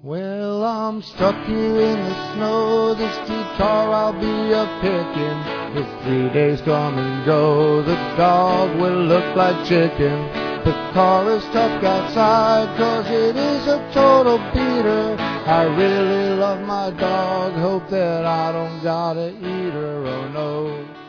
Well, I'm stuck here in the snow. This guitar I'll be a-picking. If 3 days come and go, the dog will look like chicken. The car is stuck outside 'cause it is a total beater. I really love my dog, hope that I don't gotta eat her, oh no.